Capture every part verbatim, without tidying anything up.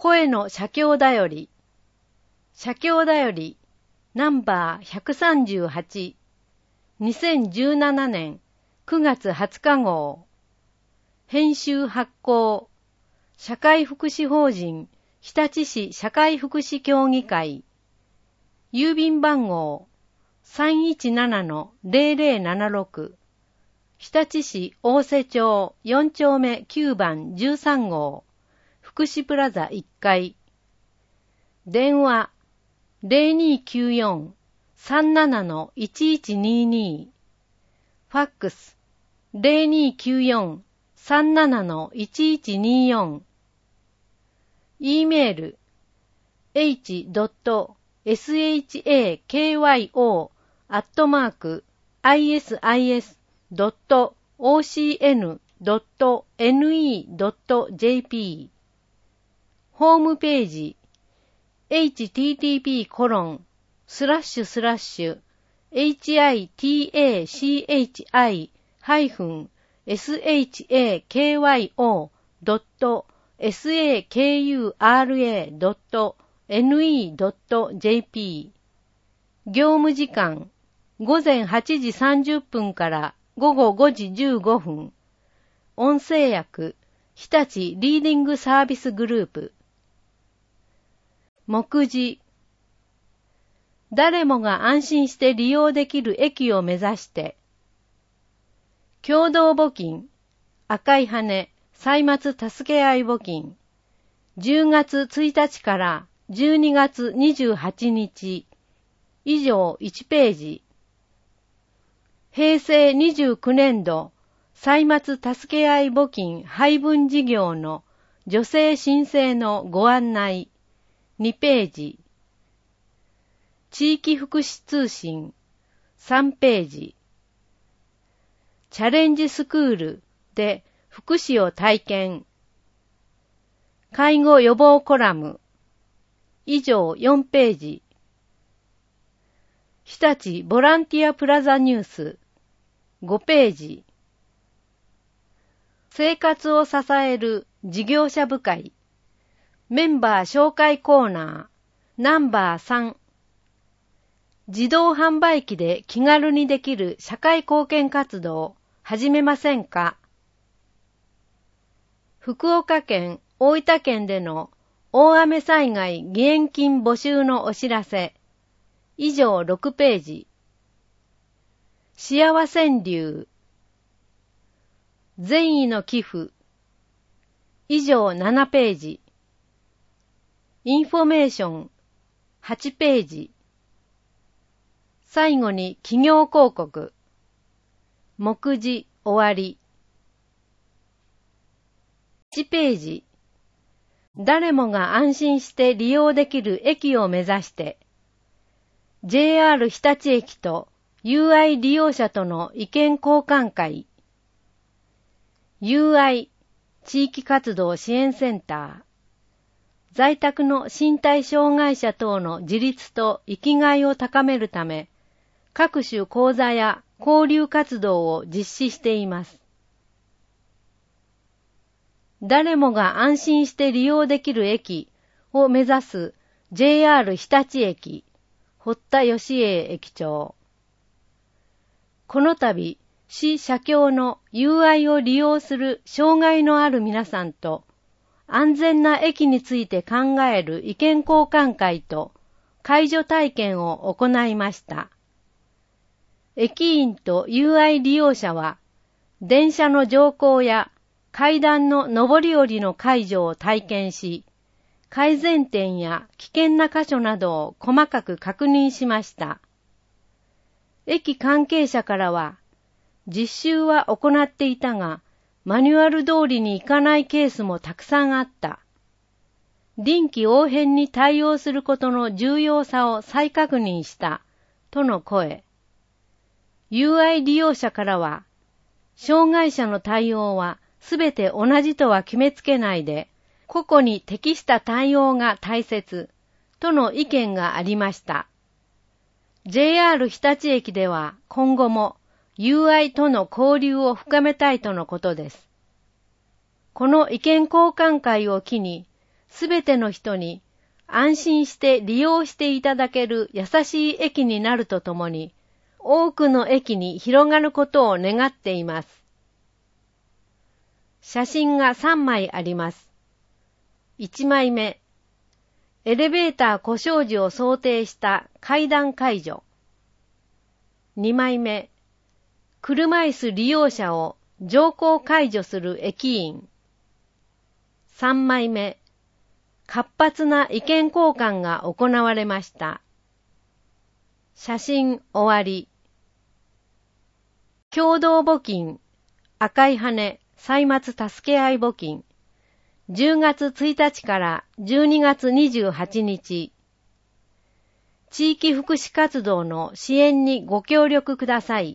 声の写経だより。写経だより、ナンバーひゃくさんじゅうはち、にせんじゅうななねんくがつはつか号。編集発行。社会福祉法人日立市社会福祉協議会。郵便番号 さんいちななのゼロゼロななろく。日立市大瀬町よん丁目きゅう番じゅうさん号。福祉プラザいっかい。電話 ゼロにきゅうよん さんななのいちいちにに。ファックス ゼロにきゅうよん さんななのいちいちによん。E メール エイチドットエスエイチエーケーワイオー アットマーク アイエスアイエスドットオーシーエヌドットエヌイードットジェーピー。ホームページ エイチティーティーピーコロンスラッシュスラッシュエイチアイティーエーシーエイチアイハイフンエスエイチエーケーワイオードットエスエーケーユーアールエードットエヌイードットジェーピー。業務時間ごぜんはちじさんじゅっぷんからごごごじじゅうごふん。音声訳日立リーディングサービスグループ。目次。誰もが安心して利用できる駅を目指して。共同募金赤い羽歳末助け合い募金じゅうがつついたちからじゅうにがつにじゅうはちにち以上いちページ。へいせいにじゅうきゅうねんど歳末助け合い募金配分事業の助成申請のご案内にページ。地域福祉通信さんページ。チャレンジスクールで福祉を体験。介護予防コラム以上よんページ。日立ボランティアプラザニュースごページ。生活を支える事業者部会メンバー紹介コーナーナンバーさん。自動販売機で気軽にできる社会貢献活動始めませんか？福岡県、大分県での大雨災害義援金募集のお知らせ以上ろくページ。幸せん流善意の寄付以上ななページ。インフォメーションはちページ。最後に企業広告。目次終わり。いちページ。誰もが安心して利用できる駅を目指して、ジェイアール 日立駅と ユーアイ 利用者との意見交換会。ユーアイ 地域活動支援センター。在宅の身体障害者等の自立と生きがいを高めるため、各種講座や交流活動を実施しています。誰もが安心して利用できる駅を目指す ジェイアール 日立駅、堀田義栄駅長。この度、市社協の ユーアイ を利用する障害のある皆さんと、安全な駅について考える意見交換会と介助体験を行いました。駅員と ユーアイ 利用者は、電車の乗降や階段の上り下りの介助を体験し、改善点や危険な箇所などを細かく確認しました。駅関係者からは、実習は行っていたが、マニュアル通りにいかないケースもたくさんあった。臨機応変に対応することの重要さを再確認した、との声。ユーアイ 利用者からは、障害者の対応はすべて同じとは決めつけないで、個々に適した対応が大切、との意見がありました。ジェイアール 日立駅では今後も ユーアイ との交流を深めたいとのことです。この意見交換会を機に、 すべての人に安心して利用していただける優しい駅になるとともに、多くの駅に広がることを願っています。写真がさんまいあります。いちまいめ、エレベーター故障時を想定した階段解除。にまいめ、車椅子利用者を乗降解除する駅員。さんまいめ、活発な意見交換が行われました。写真終わり。共同募金、赤い羽、歳末助け合い募金。じゅうがつついたちからじゅうにがつにじゅうはちにち。地域福祉活動の支援にご協力ください。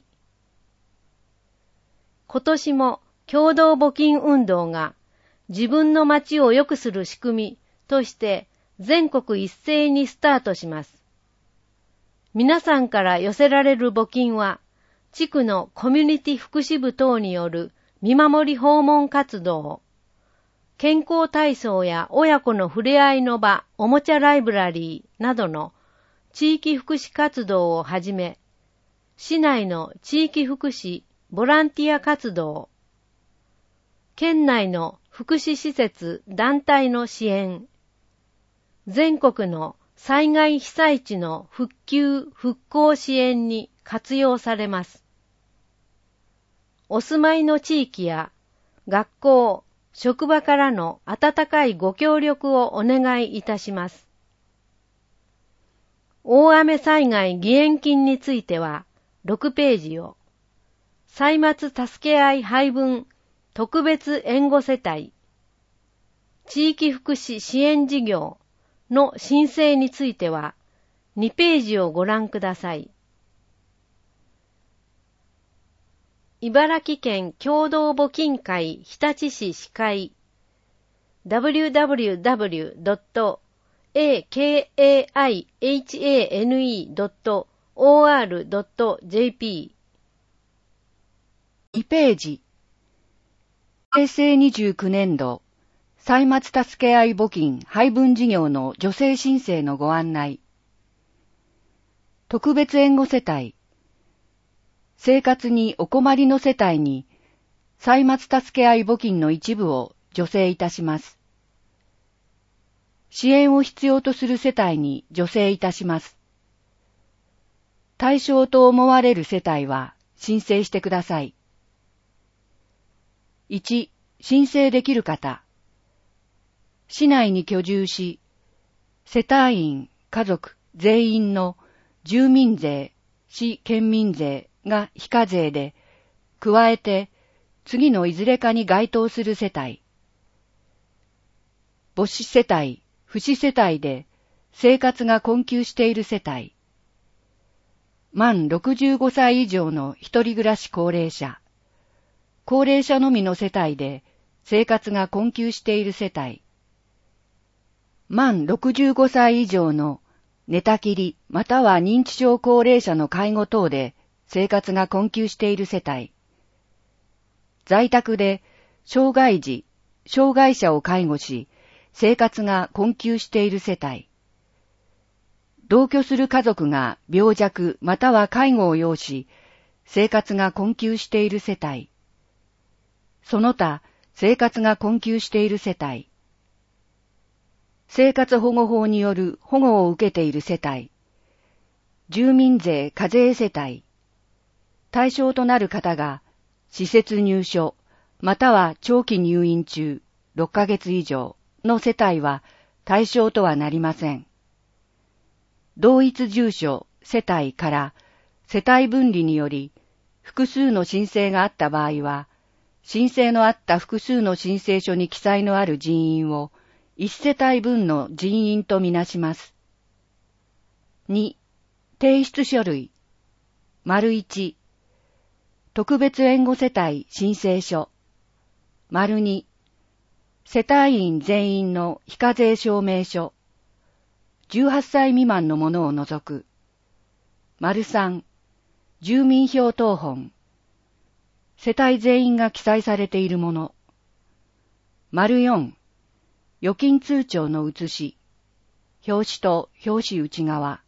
今年も共同募金運動が自分の町を良くする仕組みとして全国一斉にスタートします。皆さんから寄せられる募金は、地区のコミュニティ福祉部等による見守り訪問活動、健康体操や親子の触れ合いの場、おもちゃライブラリーなどの地域福祉活動をはじめ、市内の地域福祉、ボランティア活動、県内の福祉施設、団体の支援、全国の災害被災地の復旧・復興支援に活用されます。お住まいの地域や学校、職場からの温かいご協力をお願いいたします。大雨災害義援金についてはろくページを、歳末助け合い配分特別援護世帯、地域福祉支援事業の申請についてはにページをご覧ください。茨城県共同募金会日立市司会 ダブリューダブリューダブリュードットエーケーエーアイエイチエーエヌイードットオーアールドットジェーピー にページ、へいせいにじゅうきゅうねんど歳末助け合い募金配分事業の助成申請のご案内。特別援護世帯、生活にお困りの世帯に歳末助け合い募金の一部を助成いたします。支援を必要とする世帯に助成いたします。対象と思われる世帯は申請してください。いち、申請できる方。市内に居住し、世帯員、家族、全員の住民税、市県民税が非課税で、加えて次のいずれかに該当する世帯。母子世帯、父子世帯で生活が困窮している世帯。満ろくじゅうごさい以上の一人暮らし高齢者。高齢者のみの世帯で生活が困窮している世帯。満ろくじゅうごさい以上の寝たきりまたは認知症高齢者の介護等で生活が困窮している世帯。在宅で障害児、障害者を介護し、生活が困窮している世帯。同居する家族が病弱または介護を要し、生活が困窮している世帯。その他、生活が困窮している世帯。生活保護法による保護を受けている世帯。住民税課税世帯。対象となる方が、施設入所、または長期入院中、ろっかげつ以上の世帯は対象とはなりません。同一住所、世帯から世帯分離により複数の申請があった場合は、申請のあった複数の申請書に記載のある人員を一世帯分の人員とみなします。に、提出書類。丸いち、特別援護世帯申請書。丸に、世帯員全員の非課税証明書。じゅうはっさい未満のものを除く。丸さん、住民票謄本。世帯全員が記載されているもの。丸よん、 預金通帳の写し、表紙と表紙内側。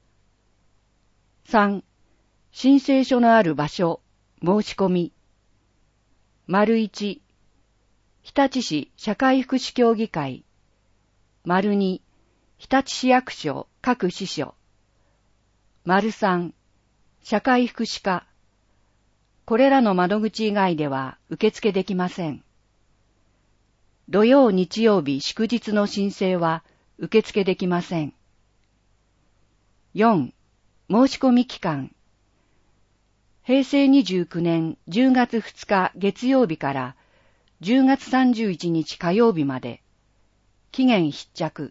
さん、申請書のある場所、申し込み。丸いち、日立市社会福祉協議会。丸に、日立市役所各支所。丸さん、社会福祉課。これらの窓口以外では受付できません。土曜日曜日祝日の申請は受付できません。よん、申し込み期間。へいせいにじゅうきゅうねんじゅうがつふつか月曜日からじゅうがつさんじゅういちにち火曜日まで。期限必着。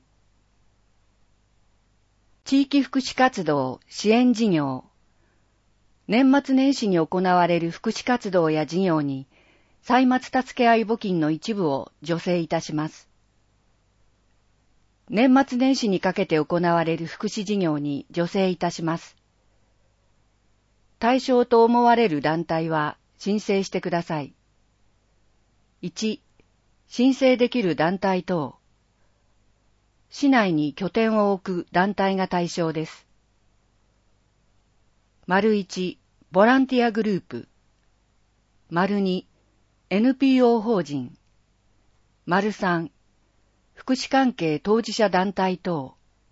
地域福祉活動支援事業。年末年始に行われる福祉活動や事業に、歳末助け合い募金の一部を助成いたします。年末年始にかけて行われる福祉事業に助成いたします。対象と思われる団体は申請してください。いち、申請できる団体等。市内に拠点を置く団体が対象です。丸いち、ボランティアグループ。丸に、エヌピーオー 法人。丸さん、福祉関係当事者団体等。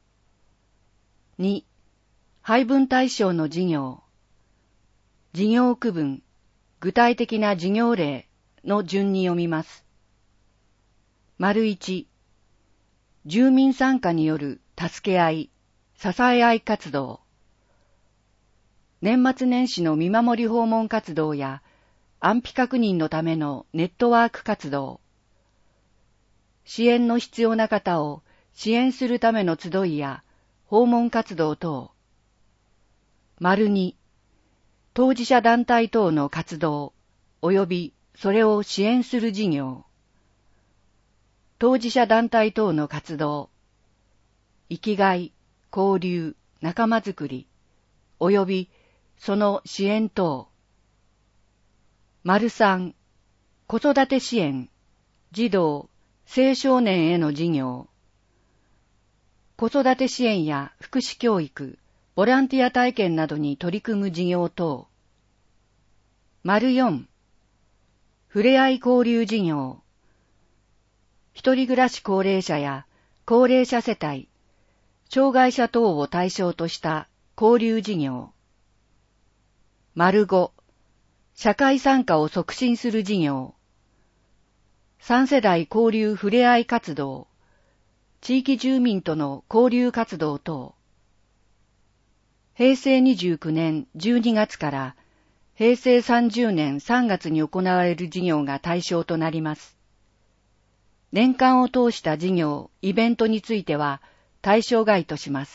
に、配分対象の事業。事業区分、具体的な事業例の順に読みます。丸いち、住民参加による助け合い、支え合い活動。年末年始の見守り訪問活動や安否確認のためのネットワーク活動。支援の必要な方を支援するための集いや訪問活動等。丸に、当事者団体等の活動及びそれを支援する事業。当事者団体等の活動。生きがい、交流、仲間づくり及びその支援等。丸三、子育て支援、児童、青少年への事業。子育て支援や福祉教育、ボランティア体験などに取り組む事業等。丸四、ふれあい交流事業。一人暮らし高齢者や高齢者世帯、障害者等を対象とした交流事業。丸五、社会参加を促進する事業。三世代交流ふれあい活動、地域住民との交流活動等。へいせいにじゅうきゅうねんじゅうにがつからへいせいさんじゅうねんさんがつに行われる事業が対象となります。年間を通した事業、イベントについては対象外とします。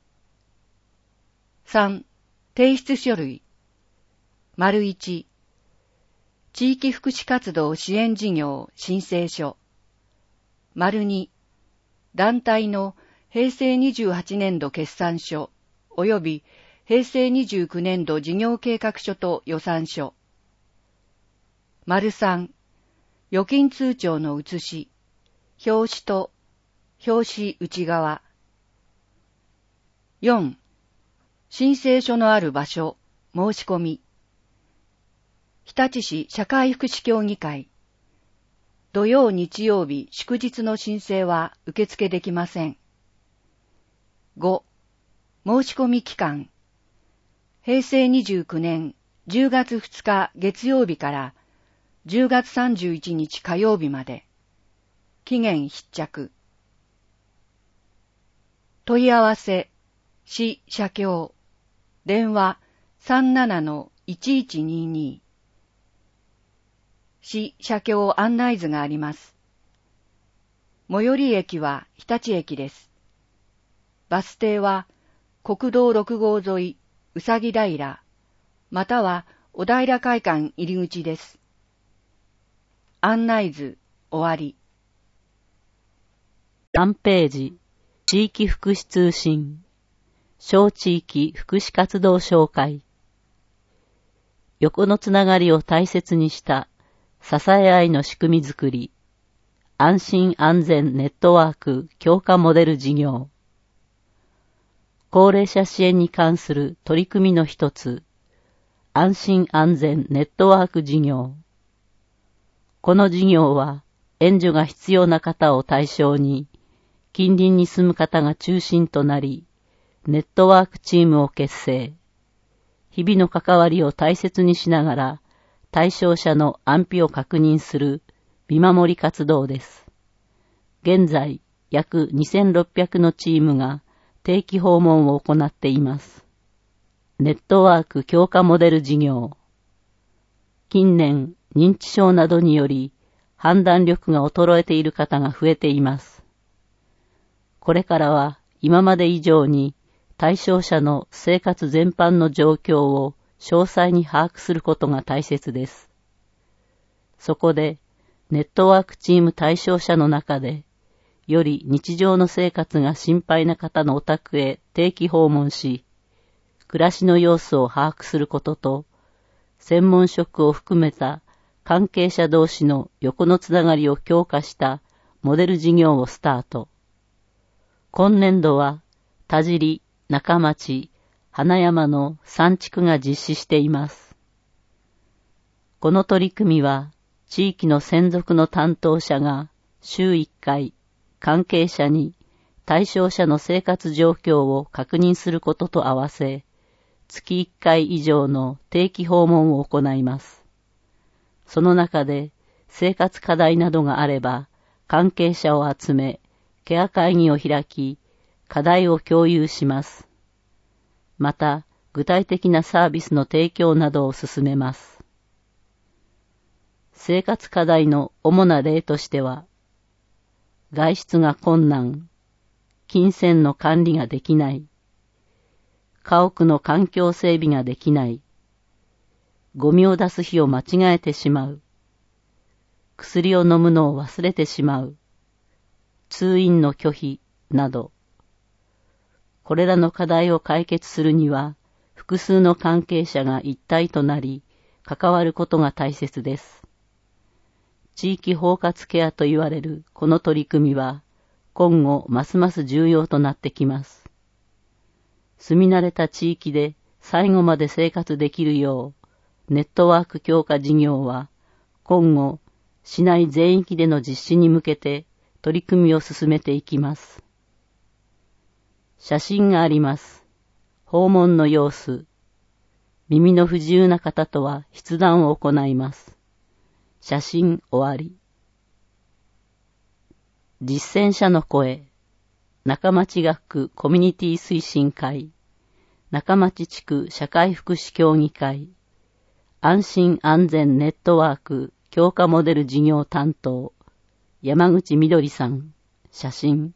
三、提出書類。丸一、地域福祉活動支援事業申請書。丸二、団体のへいせいにじゅうはちねんど決算書及びへいせいにじゅうきゅうねんど事業計画書と予算書。丸三、預金通帳の写し、表紙と表紙内側。四、申請書のある場所、申し込み。日立市社会福祉協議会。土曜日曜日祝日の申請は受付できません。五、申し込み期間。へいせいにじゅうきゅうねんじゅうがつふつか月曜日からじゅうがつさんじゅういちにち火曜日まで。期限必着。問い合わせ、市社協。電話 さんななのいちいちにに。市社協案内図があります。最寄り駅は日立駅です。バス停は国道ろくごう沿いうさぎ平、または小平会館入り口です。案内図終わり。 さんページ、地域福祉通信、小地域福祉活動紹介。横のつながりを大切にした支え合いの仕組みづくり、 安心安全ネットワーク強化モデル事業。高齢者支援に関する取り組みの一つ、安心安全ネットワーク事業。この事業は、援助が必要な方を対象に、近隣に住む方が中心となり、ネットワークチームを結成。日々の関わりを大切にしながら、対象者の安否を確認する見守り活動です。現在、約にせんろっぴゃくのチームが定期訪問を行っています。ネットワーク強化モデル事業。近年、認知症などにより判断力が衰えている方が増えています。これからは今まで以上に対象者の生活全般の状況を詳細に把握することが大切です。そこで、ネットワークチーム対象者の中で、より日常の生活が心配な方のお宅へ定期訪問し、暮らしの様子を把握することと、専門職を含めた関係者同士の横のつながりを強化したモデル事業をスタート。今年度は田尻、中町、花山のさん地区が実施しています。この取り組みは地域の専属の担当者が週いっかい関係者に対象者の生活状況を確認することと合わせ、月いっかい以上の定期訪問を行います。その中で生活課題などがあれば関係者を集め、ケア会議を開き、課題を共有します。また、具体的なサービスの提供などを進めます。生活課題の主な例としては、外出が困難、金銭の管理ができない、家屋の環境整備ができない、ゴミを出す日を間違えてしまう、薬を飲むのを忘れてしまう、通院の拒否など、これらの課題を解決するには、複数の関係者が一体となり、関わることが大切です。地域包括ケアと言われるこの取り組みは、今後ますます重要となってきます。住み慣れた地域で最後まで生活できるよう、ネットワーク強化事業は、今後、市内全域での実施に向けて取り組みを進めていきます。写真があります。訪問の様子。耳の不自由な方とは筆談を行います。写真終わり。実践者の声。中町学区コミュニティ推進会。中町地区社会福祉協議会。安心安全ネットワーク強化モデル事業担当。山口みどりさん。写真。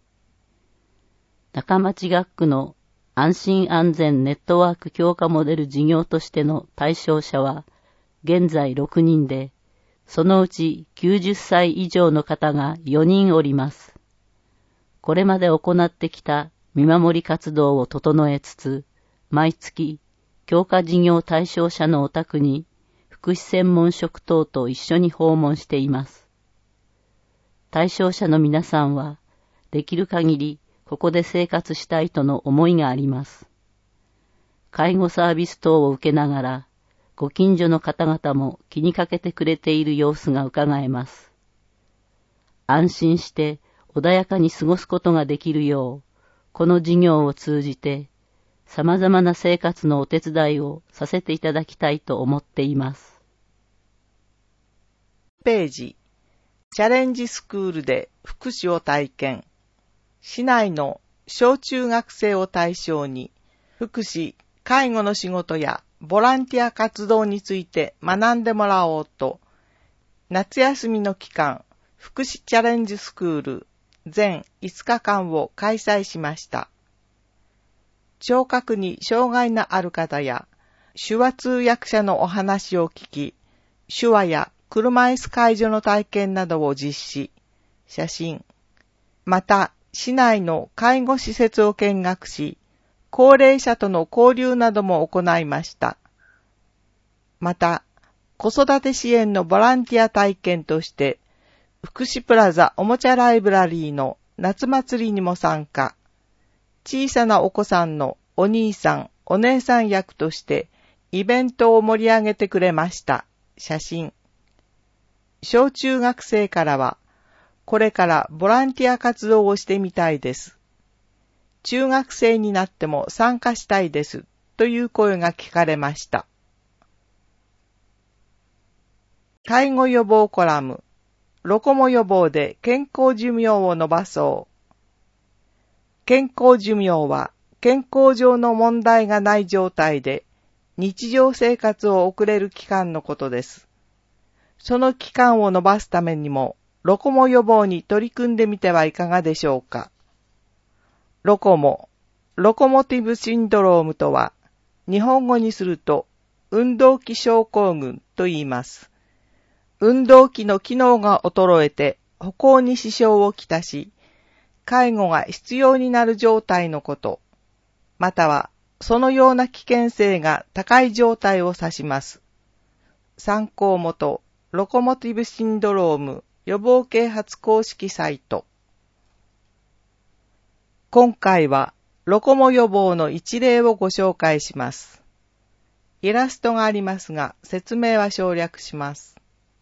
中町学区の安心安全ネットワーク強化モデル事業としての対象者は現在ろくにんで、そのうちきゅうじゅっさい以上の方がよにんおります。これまで行ってきた見守り活動を整えつつ、毎月強化事業対象者のお宅に福祉専門職等と一緒に訪問しています。対象者の皆さんはできる限りここで生活したいとの思いがあります。介護サービス等を受けながら、ご近所の方々も気にかけてくれている様子が伺えます。安心して穏やかに過ごすことができるよう、この事業を通じて、様々な生活のお手伝いをさせていただきたいと思っています。 ページ、チャレンジスクールで福祉を体験。市内の小中学生を対象に福祉、介護の仕事やボランティア活動について学んでもらおうと、夏休みの期間、福祉チャレンジスクール全いつかかんを開催しました。聴覚に障害のある方や手話通訳者のお話を聞き、手話や車椅子介助の体験などを実施、写真、また、市内の介護施設を見学し、高齢者との交流なども行いました。また、子育て支援のボランティア体験として、 福祉プラザおもちゃライブラリーの夏祭りにも参加。小さなお子さんのお兄さん、お姉さん役としてイベントを盛り上げてくれました。写真。小中学生からは、これからボランティア活動をしてみたいです。中学生になっても参加したいです。という声が聞かれました。介護予防コラム。ロコモ予防で健康寿命を伸ばそう。健康寿命は健康上の問題がない状態で日常生活を送れる期間のことです。その期間を伸ばすためにもロコモ予防に取り組んでみてはいかがでしょうか。ロコモ、ロコモティブシンドロームとは日本語にすると運動器症候群と言います。運動器の機能が衰えて歩行に支障をきたし、介護が必要になる状態のこと、またはそのような危険性が高い状態を指します。参考元、ロコモティブシンドローム予防啓発公式サイト。今回はロコモ予防の一例をご紹介します。イラストがありますが、説明は省略します。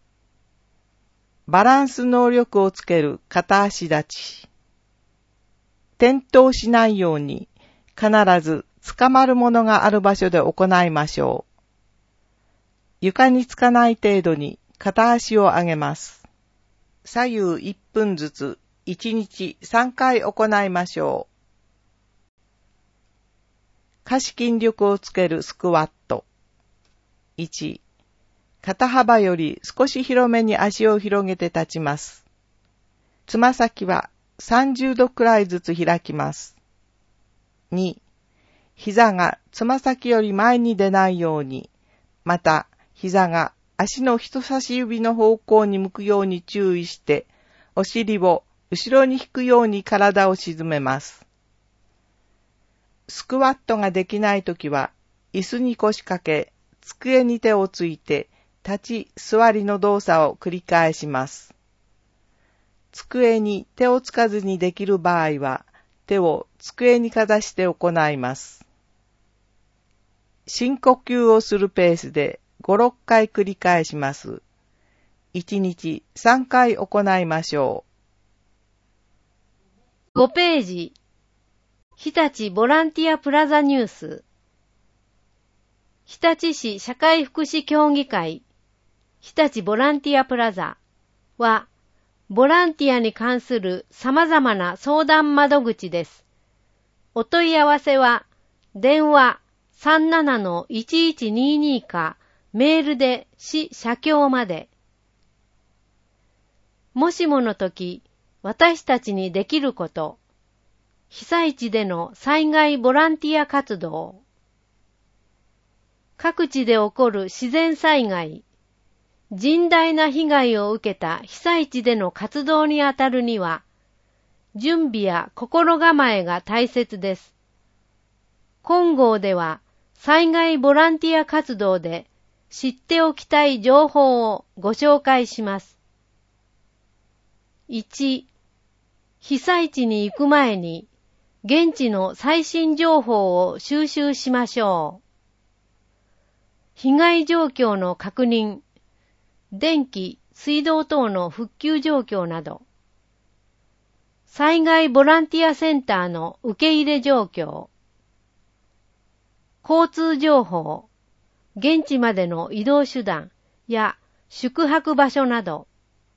バランス能力をつける片足立ち。転倒しないように必ず捕まるものがある場所で行いましょう。床につかない程度に片足を上げます。左右いっぷんずついちにちさんかい行いましょう。下肢筋力をつけるスクワット。いち、肩幅より少し広めに足を広げて立ちます。つま先はさんじゅうどくらいずつ開きます。に、膝がつま先より前に出ないように、また膝が足の人差し指の方向に向くように注意して、お尻を後ろに引くように体を沈めます。スクワットができないときは、椅子に腰掛け、机に手をついて、立ち座りの動作を繰り返します。机に手をつかずにできる場合は、手を机にかざして行います。深呼吸をするペースでご、ろっかい繰り返します。いちにちさんかい行いましょう。ごページ。日立ボランティアプラザニュース。日立市社会福祉協議会日立ボランティアプラザは、ボランティアに関する様々な相談窓口です。お問い合わせは、電話 さんななのいちいちにーにー か、メールで市社協まで。もしもの時、私たちにできること、被災地での災害ボランティア活動、各地で起こる自然災害、甚大な被害を受けた被災地での活動にあたるには、準備や心構えが大切です。今号では、災害ボランティア活動で知っておきたい情報をご紹介します。いち、被災地に行く前に、現地の最新情報を収集しましょう。被害状況の確認、電気、水道等の復旧状況など、災害ボランティアセンターの受け入れ状況、交通情報、現地までの移動手段や宿泊場所など。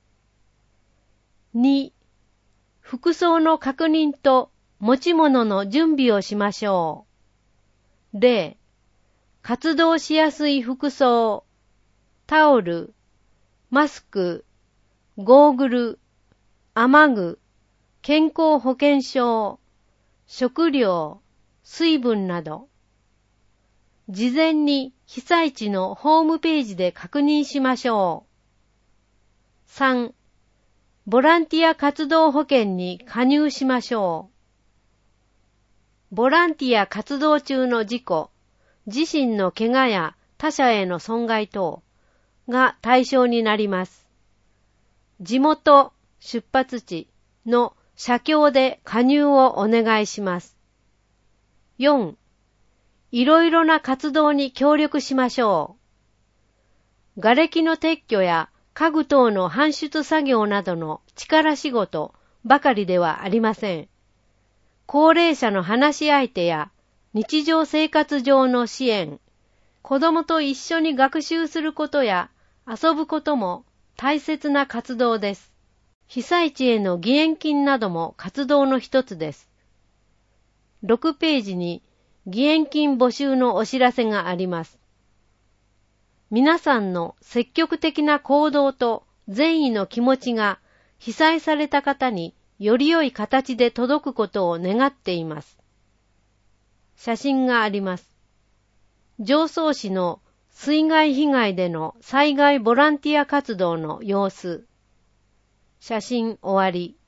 に、服装の確認と持ち物の準備をしましょう。例、活動しやすい服装、タオル、マスク、ゴーグル、雨具、健康保険証、食料、水分など。事前に被災地のホームページで確認しましょう。さん、ボランティア活動保険に加入しましょう。ボランティア活動中の事故、自身の怪我や他者への損害等が対象になります。地元、 出発地の社協で加入をお願いします。よん、いろいろな活動に協力しましょう。瓦礫の撤去や家具等の搬出作業などの力仕事ばかりではありません。高齢者の話し相手や日常生活上の支援、子供と一緒に学習することや遊ぶことも大切な活動です。被災地への義援金なども活動の一つです。ろくページに義援金募集のお知らせがあります。皆さんの積極的な行動と善意の気持ちが被災された方により良い形で届くことを願っています。写真があります。常総市の水害被害での災害ボランティア活動の様子。写真終わり。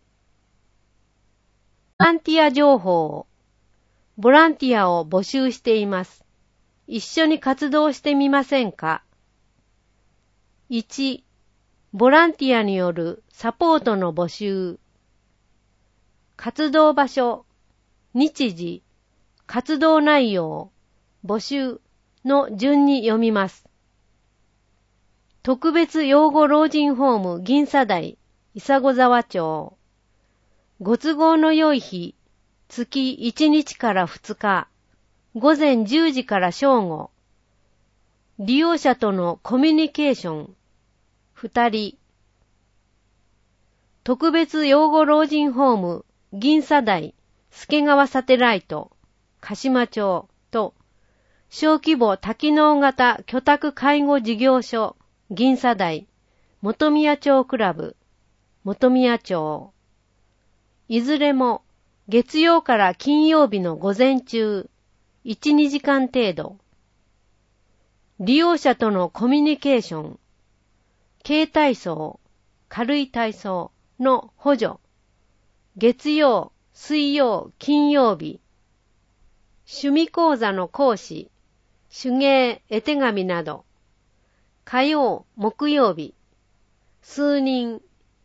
ボランティア情報。ボランティアを募集しています。一緒に活動してみませんか？いち、ボランティアによるサポートの募集。活動場所、日時、活動内容、募集の順に読みます。特別養護老人ホーム銀佐台、伊佐古沢町。ご都合の良い日、月いちにちからふつか、ごぜんじゅうじから正午。利用者とのコミュニケーション、ふたり。特別養護老人ホーム銀佐台、助川サテライト、鹿島町と、小規模多機能型居宅介護事業所、銀佐台、本宮町クラブ、本宮町。いずれも月曜から金曜日の午前中、いち、にじかん程度。利用者とのコミュニケーション、軽体操、軽い体操の補助。月曜、水曜、金曜日。趣味講座の講師、手芸、絵手紙など。火曜、木曜日。数人。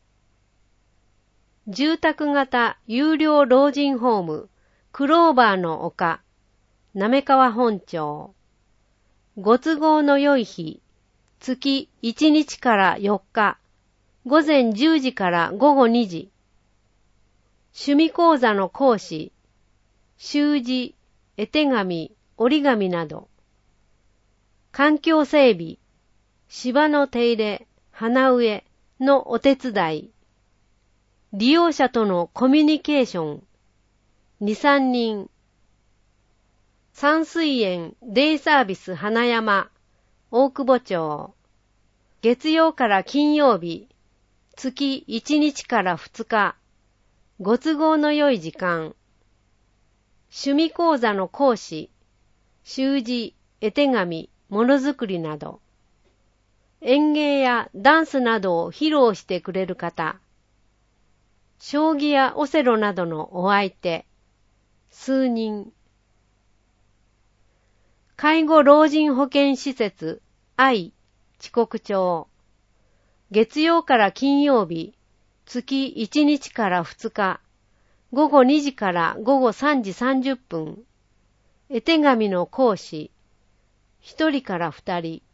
住宅型有料老人ホーム、クローバーの丘、滑川本町。ご都合の良い日、月いちにちからよっか、ごぜんじゅうじからごごにじ。趣味講座の講師、習字、絵手紙、折り紙など。環境整備、芝の手入れ、花植えのお手伝い。利用者とのコミュニケーション、に、さんにん。山水園デイサービス花山、大久保町。月曜から金曜日、月いちにちからふつか、ご都合の良い時間。趣味講座の講師、習字、絵手紙、ものづくりなど。演芸やダンスなどを披露してくれる方。将棋やオセロなどのお相手、数人。介護老人保健施設、愛、遅刻町。月曜から金曜日、月いちにちからふつか、ごごにじからごごさんじさんじゅっぷん。絵手紙の講師、ひとりからふたり。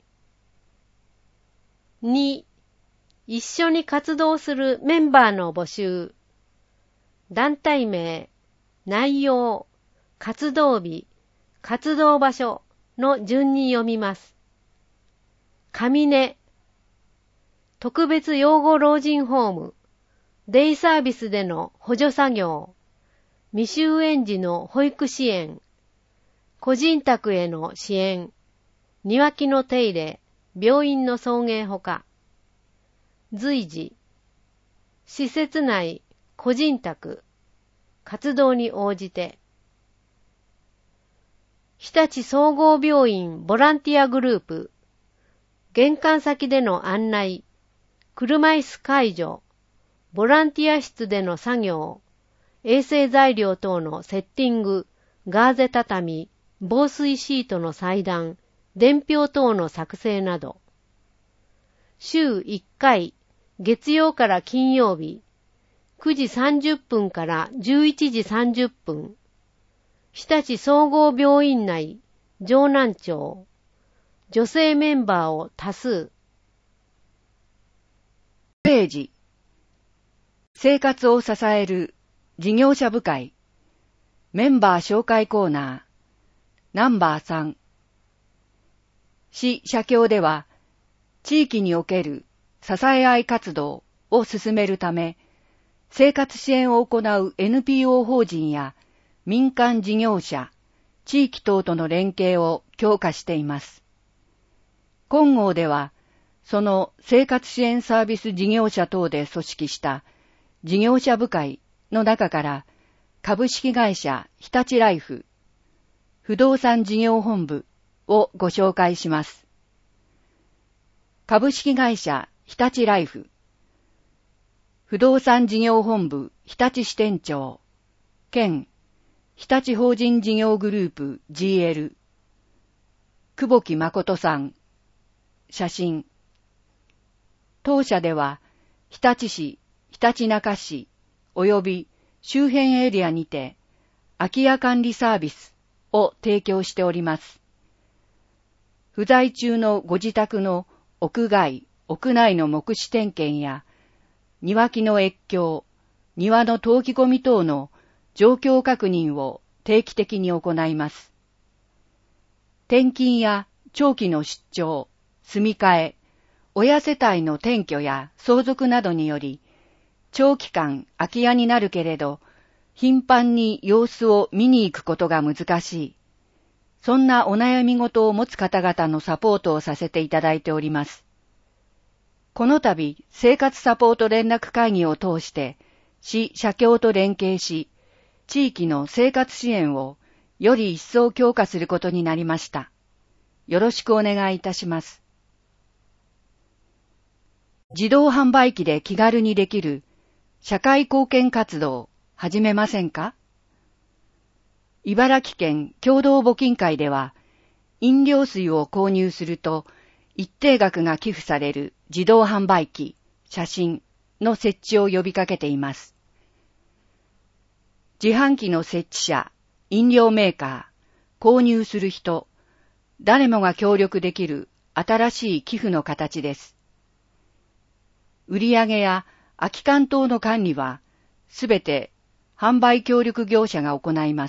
に、一緒に活動するメンバーの募集。団体名、内容、活動日、活動場所の順に読みます。上根、特別養護老人ホーム、デイサービスでの補助作業、未就園児の保育支援、個人宅への支援、庭木の手入れ、病院の送迎ほか。随時、施設内、個人宅、活動に応じて。日立総合病院ボランティアグループ、玄関先での案内、車椅子介助、ボランティア室での作業、衛生材料等のセッティング、ガーゼ畳、防水シートの裁断、伝票等の作成など。週いっかい、月曜から金曜日、 くじさんじゅっぷんからじゅういちじさんじゅっぷん、日立総合病院内、城南町、女性メンバーを多数。 ページ。生活を支える事業者部会、メンバー紹介コーナー、ナンバーさん。市社協では、地域における支え合い活動を進めるため、生活支援を行う エヌピーオー 法人や民間事業者、地域等との連携を強化しています。金剛では、その生活支援サービス事業者等で組織した事業者部会の中から株式会社日立ライフ、不動産事業本部をご紹介します。株式会社日立ライフ、不動産事業本部日立支店長、兼日立法人事業グループ ジーエル、久保木誠さん、写真。当社では、日立市、ひたちなか市、及び周辺エリアにて、空き家管理サービスを提供しております。不在中のご自宅の屋外、屋内の目視点検や、庭木の越境、庭の登記込み等の状況確認を定期的に行います。転勤や長期の出張、住み替え、親世帯の転居や相続などにより、長期間空き家になるけれど、頻繁に様子を見に行くことが難しい。そんなお悩み事を持つ方々のサポートをさせていただいております。この度、生活サポート連絡会議を通して、市社協と連携し、地域の生活支援をより一層強化することになりました。よろしくお願いいたします。自動販売機で気軽にできる社会貢献活動始めませんか？茨城県共同募金会では、飲料水を購入すると一定額が寄付される自動販売機、写真の設置を呼びかけています。自販機の設置者、飲料メーカー、購入する人、誰もが協力できる新しい寄付の形です。売上や空き缶等の管理はすべて販売協力業者が行います。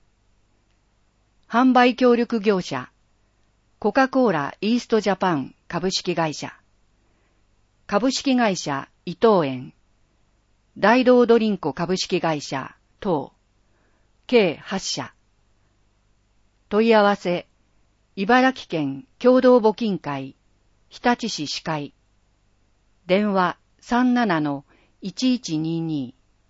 販売協力業者、コカ・コーライーストジャパン株式会社、株式会社伊藤園、大道ドリンコ株式会社等、計はち社。問い合わせ、茨城県共同募金会、日立市市会。電話 さんななのいちいちにに。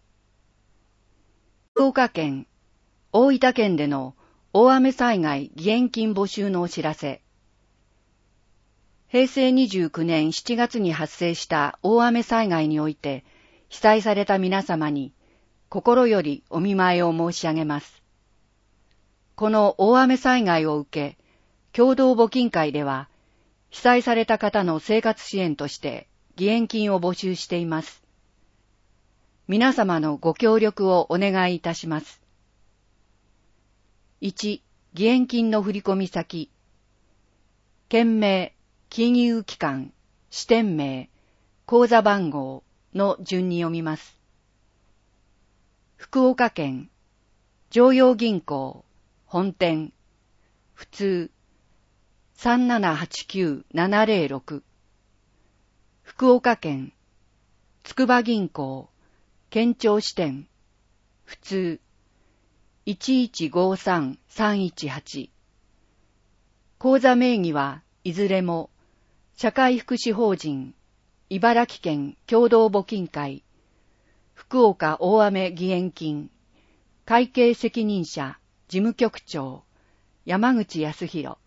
福岡県、大分県での大雨災害義援金募集のお知らせ。へいせいにじゅうきゅうねんしちがつに発生した大雨災害において被災された皆様に心よりお見舞いを申し上げます。この大雨災害を受け、共同募金会では被災された方の生活支援として義援金を募集しています。皆様のご協力をお願いいたします。いち. 義援金の振込先。県名、金融機関、支店名、口座番号の順に読みます。福岡県、常陽銀行、本店、普通、さんななはちきゅうななぜろろく。福岡県、筑波銀行、県庁支店、普通、いちいちごさんさんいちはち。口座名義はいずれも、社会福祉法人、茨城県共同募金会、福岡大雨義援金、会計責任者、事務局長、山口康弘。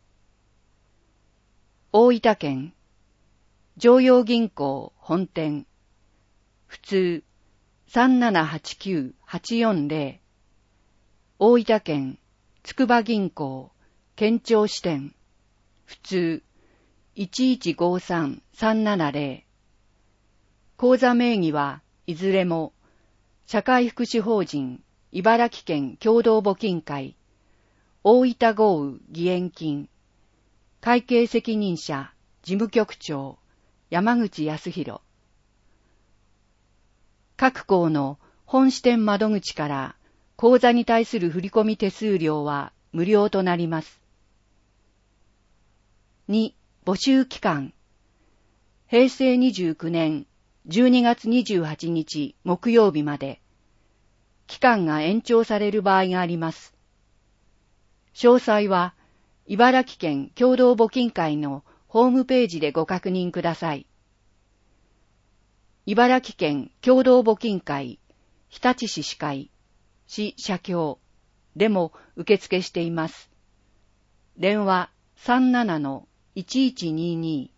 大分県、常陽銀行本店、普通、さんななはちきゅうはちよんぜろ。大分県、筑波銀行、県庁支店、普通、いちいちごさんさんななぜろ。口座名義はいずれも、 社会福祉法人茨城県共同募金会、大分豪雨義援金、会計責任者事務局長山口康弘。各校の本支店窓口から口座に対する振込手数料は無料となります。に、募集期間。へいせいにじゅうきゅうねんじゅうにがつにじゅうはちにち木曜日まで。期間が延長される場合があります。詳細は、茨城県共同募金会のホームページでご確認ください。茨城県共同募金会、日立市司会、市社協でも受付しています。電話 さんななのいちいちにに。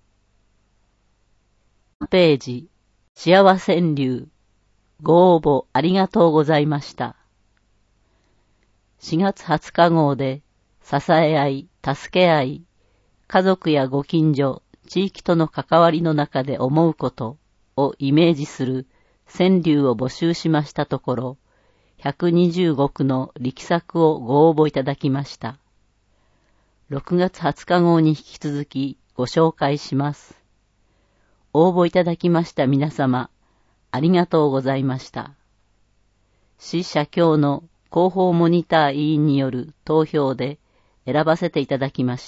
ページ、幸せ川柳。ご応募ありがとうございました。しがつはつか号で、支え合い、助け合い、家族やご近所、地域との関わりの中で思うことをイメージする川柳を募集しましたところ、ひゃくにじゅうごくの力作をご応募いただきました。ろくがつはつか号に引き続きご紹介します。応募いただきました皆様、ありがとうございました。市社協の広報モニター委員による投票で選ばせていただきました。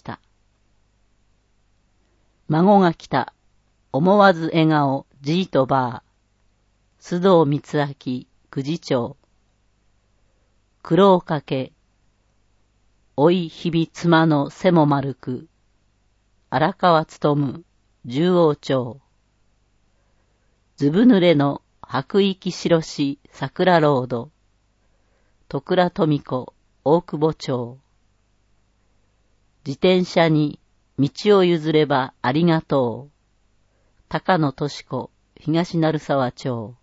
孫が来た、思わず笑顔、じいとばあ。須藤光明、久慈町。苦労かけ、おい日々妻の背も丸く。荒川努、十王町。ずぶ濡れの白域白し桜ロード。徳倉富子、大久保町。自転車に道を譲ればありがとう。高野敏子、東鳴沢町。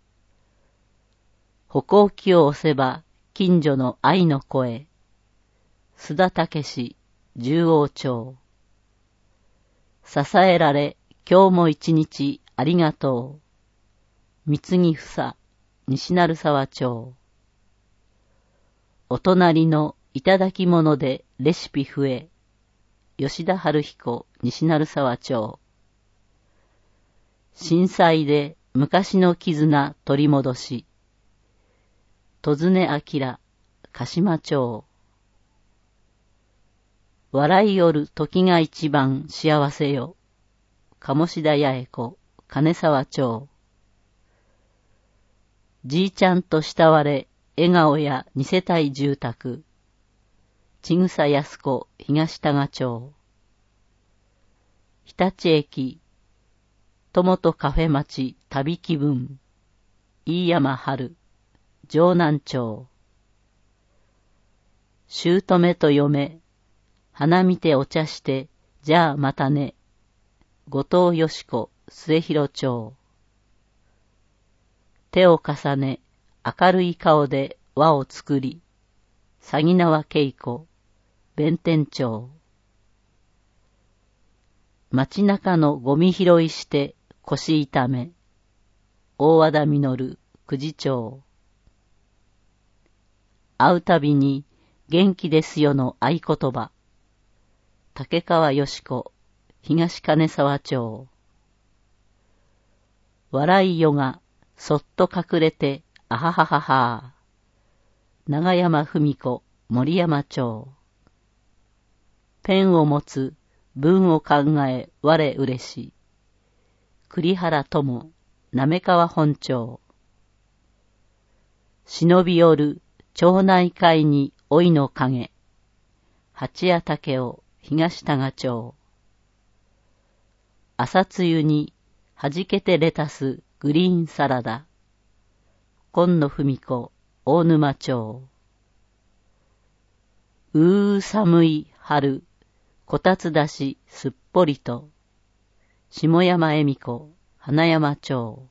歩行器を押せば近所の愛の声。須田武史、十王町。支えられ、今日も一日ありがとう。三木房、西鳴沢町。お隣のいただき物でレシピ増え。吉田春彦、西鳴沢町。震災で昔の絆取り戻し。戸常明、鹿島町。笑いよる時が一番幸せよ。鴨志田八重子、金沢町。じいちゃんと慕われ、笑顔や二世帯住宅。ちぐさやすこ、東多賀町。日立駅、友とカフェ町、旅気分。飯山春、城南町。姑と嫁、花見てお茶して、じゃあまたね。後藤よし子、末広町。手を重ね、明るい顔で輪を作り、鷺縄恵子、弁天町。街中のゴミ拾いして腰痛め、大和田実、久慈町。会うたびに元気ですよの合言葉、竹川よし子、東金沢町。笑いよがそっと隠れて、あはははは。長山文子、森山町。ペンを持つ、文を考え、我うれし。栗原友、滑川本町。忍び寄る、町内会に老いの影。八谷竹雄、東多賀町。朝露に、はじけてレタス、グリーンサラダ。今野文子、大沼町。うー寒い春、こたつだしすっぽりと。下山恵美子、花山町。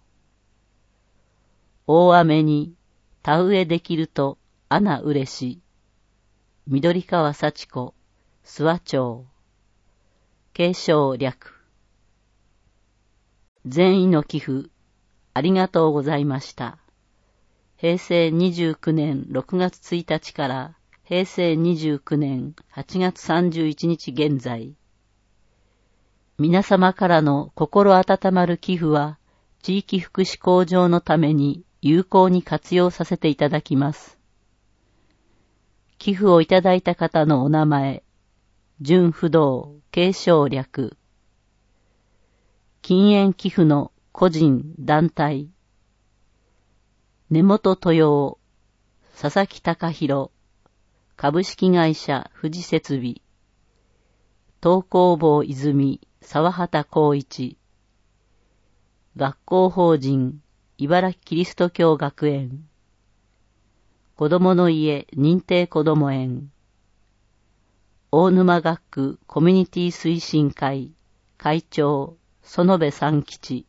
大雨に田植えできると穴うれし。緑川幸子、諏訪町。継承略。善意の寄付、ありがとうございました。 へいせいにじゅうきゅうねんろくがつついたちからへいせいにじゅうきゅうねんはちがつさんじゅういちにち現在、皆様からの心温まる寄付は、地域福祉向上のために有効に活用させていただきます。寄付をいただいた方のお名前、順不動、継承略。禁煙寄付の個人、団体。根本豊夫、佐々木隆弘、株式会社富士設備。東工房泉、沢畑光一。学校法人、茨城キリスト教学園。子どもの家認定こども園。大沼学区コミュニティ推進会会長園部三吉。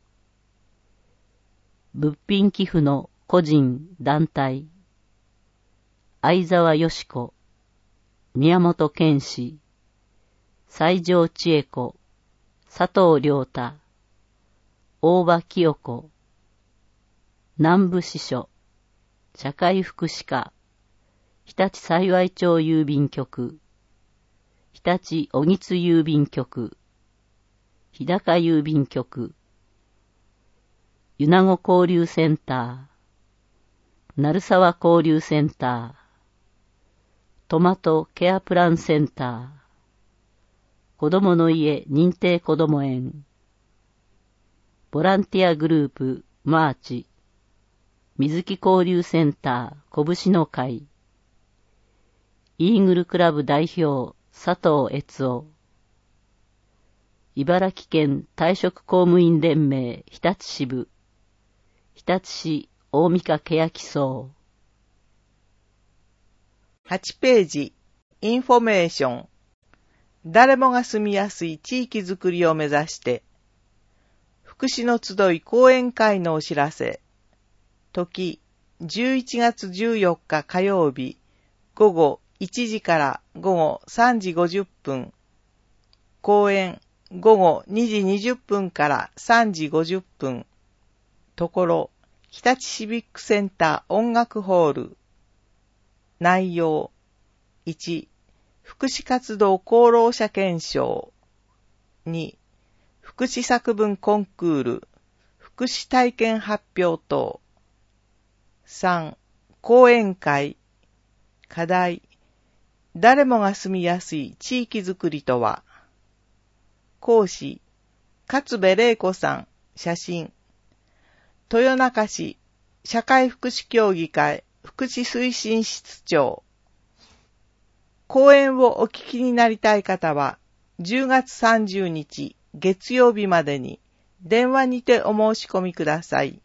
物品寄付の個人団体。相沢よし子、宮本健氏、西条千恵子、佐藤良太、大場清子、南部支所、社会福祉課、日立幸町郵便局、日立小木津郵便局、日高郵便局、米子交流センター、鳴沢交流センター、トマトケアプランセンター、子どもの家認定こども園、ボランティアグループマーチ、水木交流センター拳の会、イーグルクラブ代表佐藤悦夫、茨城県退職公務員連盟日立支部、日立市大三日欅荘。 はちページ、インフォメーション。誰もが住みやすい地域づくりを目指して、福祉の集い講演会のお知らせ。時、じゅういちがつじゅうよっか火曜日、午後いちじから午後さんじごじゅっぷん。講演、午後にじにじゅっぷんからさんじごじゅっぷん。ところ、日立シビックセンター音楽ホール。内容。いち、福祉活動功労者検証。に、福祉作文コンクール、福祉体験発表等。さん、講演会。課題。誰もが住みやすい地域づくりとは。講師、勝部玲子さん、写真。豊中市社会福祉協議会福祉推進室長。講演をお聞きになりたい方は、じゅうがつさんじゅうにち月曜日までに電話にてお申し込みください。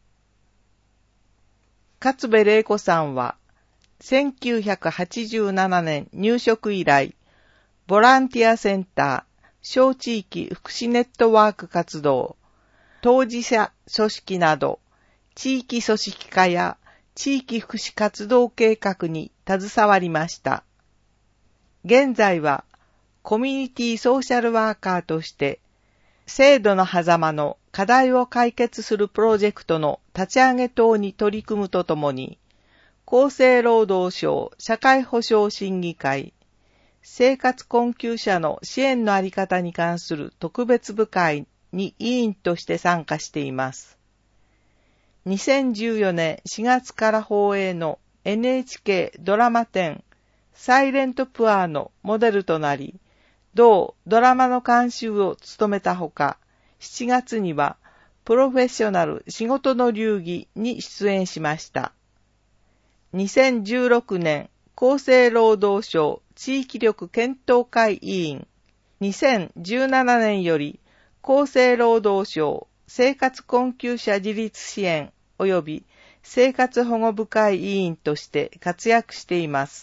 勝部玲子さんは、せんきゅうひゃくはちじゅうななねん入職以来、ボランティアセンター、小地域福祉ネットワーク活動、当事者組織など、地域組織化や地域福祉活動計画に携わりました。現在は、コミュニティソーシャルワーカーとして、制度の狭間の課題を解決するプロジェクトの立ち上げ等に取り組むとともに、厚生労働省社会保障審議会、生活困窮者の支援のあり方に関する特別部会に委員として参加しています。にせんじゅうよねんしがつから放映の エヌエイチケー ドラマ展サイレントプアのモデルとなり、同ドラマの監修を務めたほか、しちがつにはプロフェッショナル仕事の流儀に出演しました。にせんじゅうろくねん厚生労働省地域力検討会委員、にせんじゅうななねんより厚生労働省生活困窮者自立支援及び生活保護部会委員として活躍しています。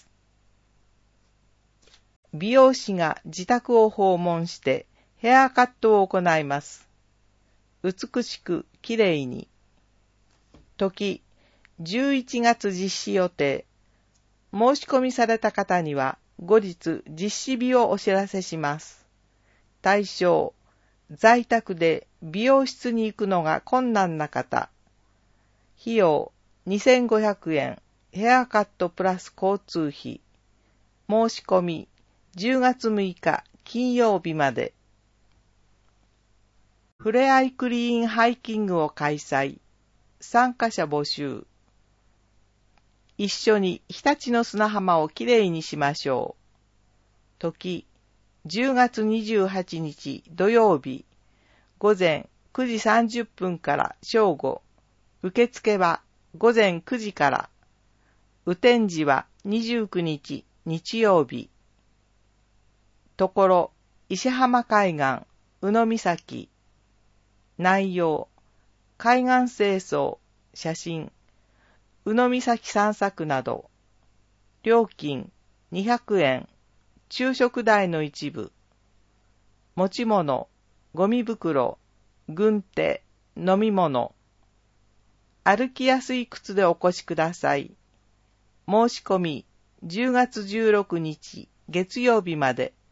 美容師が自宅を訪問してヘアカットを行います。美しくきれいに。時、じゅういちがつ実施予定。申し込みされた方には後日実施日をお知らせします。対象、在宅で美容室に行くのが困難な方。費用、 にせんごひゃくえんヘアカットプラス交通費。申し込みじゅうがつむいか金曜日まで。ふれあいクリーンハイキングを開催。参加者募集。一緒に日立の砂浜をきれいにしましょう。時、じゅうがつにじゅうはちにち土曜日、午前くじさんじゅっぷんから正午。受付は午前くじから。雨天時はにじゅうくにち日曜日。ところ、石浜海岸、宇野岬。内容、海岸清掃、写真、宇野岬散策など。料金にひゃくえん、昼食代の一部。持ち物、ゴミ袋、軍手、飲み物。歩きやすい靴でお越しください。申し込みじゅうがつじゅうろくにち月曜日まで。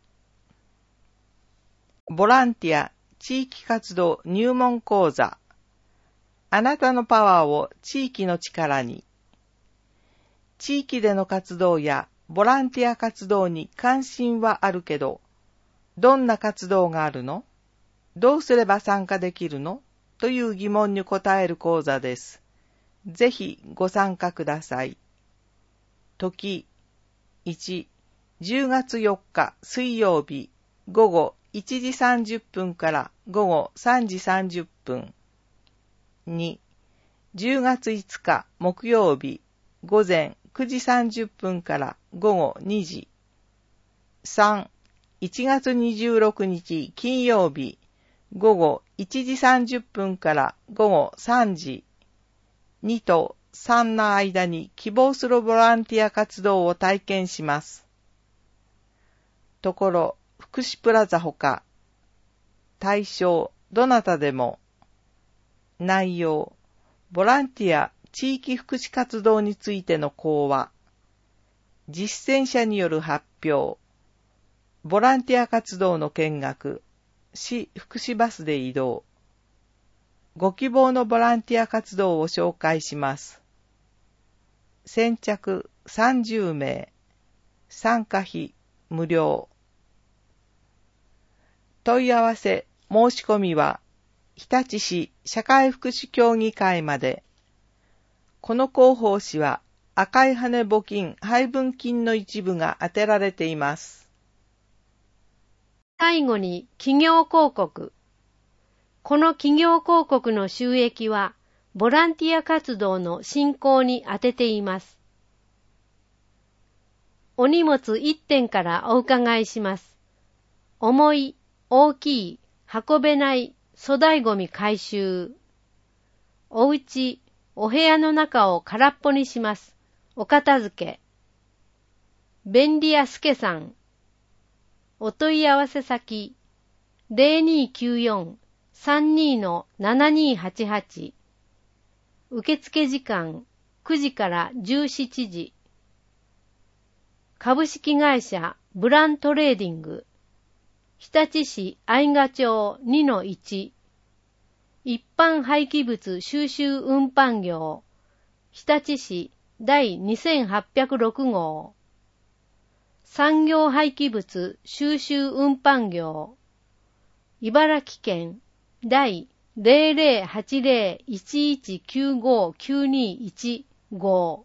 ボランティア地域活動入門講座。あなたのパワーを地域の力に。地域での活動やボランティア活動に関心はあるけど、どんな活動があるの？どうすれば参加できるの？という疑問に答える講座です。ぜひご参加ください。時、いち、じゅうがつよっか水曜日、午後いちじさんじゅっぷんから午後さんじさんじゅっぷん。に、じゅうがついつか木曜日、午前くじさんじゅっぷんから午後にじ。さん、いちがつにじゅうろくにち金曜日、午後いちじさんじゅっぷんから午後さんじ。にとさんの間に希望するボランティア活動を体験します。ところ、福祉プラザほか、対象、どなたでも。内容、ボランティア、地域福祉活動についての講話。実践者による発表。ボランティア活動の見学。市福祉バスで移動。ご希望のボランティア活動を紹介します。先着さんじゅうめい。参加費無料。問い合わせ、申し込みは、日立市社会福祉協議会まで。この広報誌は、赤い羽募金配分金の一部が充てられています。 最後に企業広告。この企業広告の収益は、ボランティア活動の進行に充てています。お荷物いってんからお伺いします。重い、大きい、運べない、粗大ごみ回収。おうち、お部屋の中を空っぽにします。お片付け。便利屋すけさん。お問い合わせ先、ゼロにきゅうよん さんにのななにはちはち。受付時間、くじからじゅうしちじ。株式会社ブラントレーディング。日立市愛賀町 にのいち。一般廃棄物収集運搬業。日立市第にせんはっぴゃくろくごう。産業廃棄物収集運搬業。茨城県第 ゼロゼロはちゼロ いちいちきゅうご きゅうにいちご。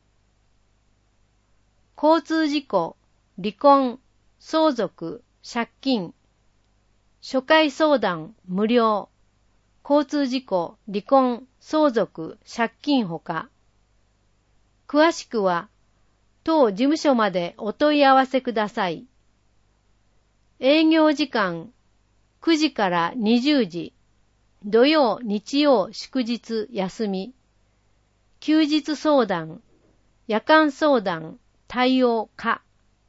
交通事故、離婚、相続、借金。初回相談無料。交通事故、離婚、相続、借金ほか。詳しくは、当事務所までお問い合わせください。営業時間くじからにじゅうじ、土曜、日曜、祝日、休み。休日相談、夜間相談、対応可。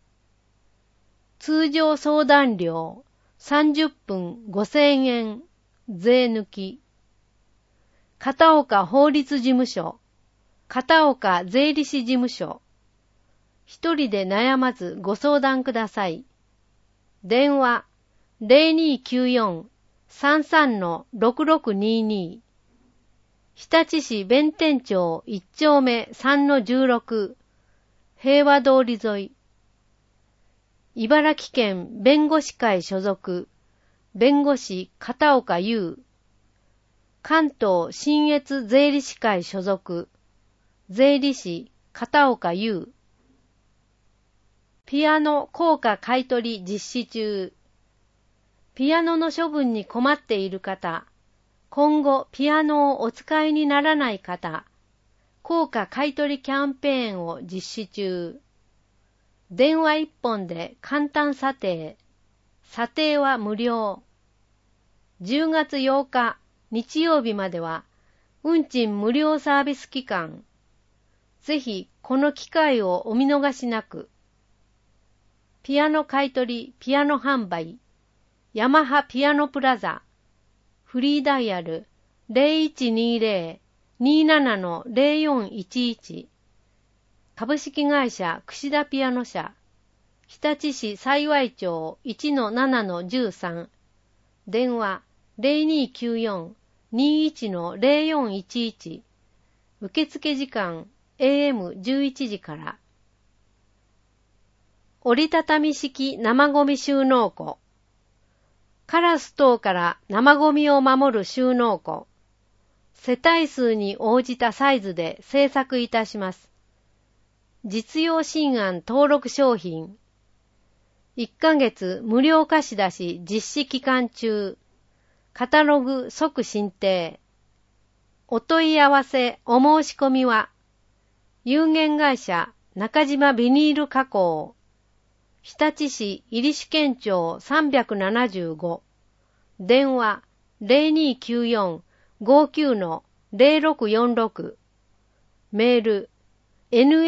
通常相談料さんじゅっぷんごせんえん、税抜き。片岡法律事務所、片岡税理士事務所。一人で悩まずご相談ください。電話ゼロにきゅうよん さんさんのろくろくにに。 日立市弁天町いち丁目 さんのじゅうろく 平和通り沿い。茨城県弁護士会所属弁護士片岡優。関東信越税理士会所属税理士片岡優。ピアノ硬貨買取実施中。ピアノの処分に困っている方、今後ピアノをお使いにならない方、硬貨買取キャンペーンを実施中。電話一本で簡単査定。査定は無料。じゅうがつようか日曜日までは運賃無料サービス期間。ぜひこの機会をお見逃しなく。ピアノ買取、ピアノ販売、ヤマハピアノプラザ、フリーダイヤル ゼロいちにゼロ にーなな の ゼロよんいちいち、株式会社櫛田ピアノ社、日立市幸町 いちのななのじゅうさん、電話 ゼロにきゅうよん にいちのゼロよんいちいち、受付時間 エーエムじゅういちじから。折りたたみ式生ゴミ収納庫。カラス等から生ゴミを守る収納庫。世帯数に応じたサイズで製作いたします。実用新案登録商品。いっかげつ無料貸し出し実施期間中。カタログ即申請。お問い合わせお申し込みは、有限会社中島ビニール加工。日立市入手県庁さんびゃくななじゅうご、電話 ゼロにきゅうよん ごきゅう の ゼロろくよんろく、メール ナカジ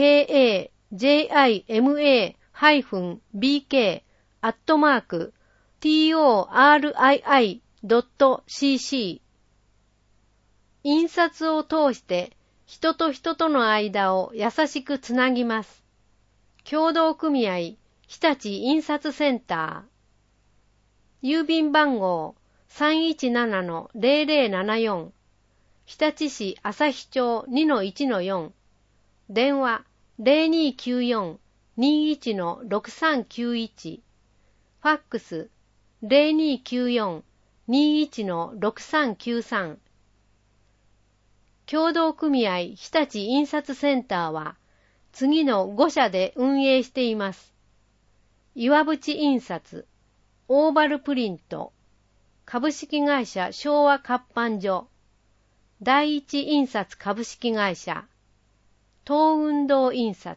マ ビーケー アットマーク トリイドットシーシー。印刷を通して人と人との間を優しくつなぎます。協同組合日立印刷センター。郵便番号 さんいちななのゼロゼロななよん。日立市旭町 にのいちのよん。電話 ゼロにきゅうよん にいちのろくさんきゅういち。ファックス ゼロにきゅうよん にいちのろくさんきゅうさん。協同組合日立印刷センターは次のご社で運営しています。岩淵印刷、オーバルプリント、株式会社昭和活版所、第一印刷株式会社、東運動印刷。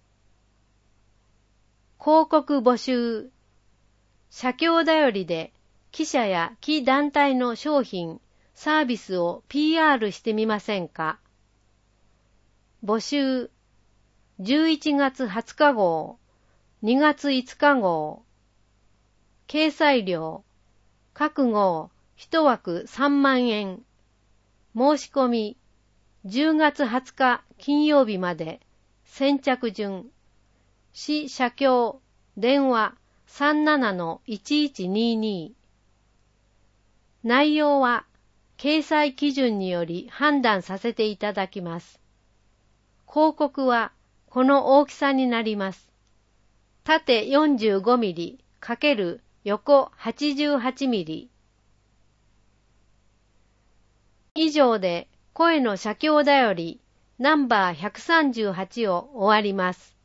広告募集。社協だよりで記者や記団体の商品、サービスを ピーアール してみませんか。募集。じゅういちがつはつか号、にがついつか号。掲載料、各号いちわくさんまんえん。申し込み、じゅうがつはつか金曜日まで。先着順。市社協、電話 さんななのいちいちにに。内容は、掲載基準により判断させていただきます。広告は、この大きさになります。縦よんじゅうごミリ×横はちじゅうはちミリ。以上で声の社協だよりナンバーひゃくさんじゅうはちを終わります。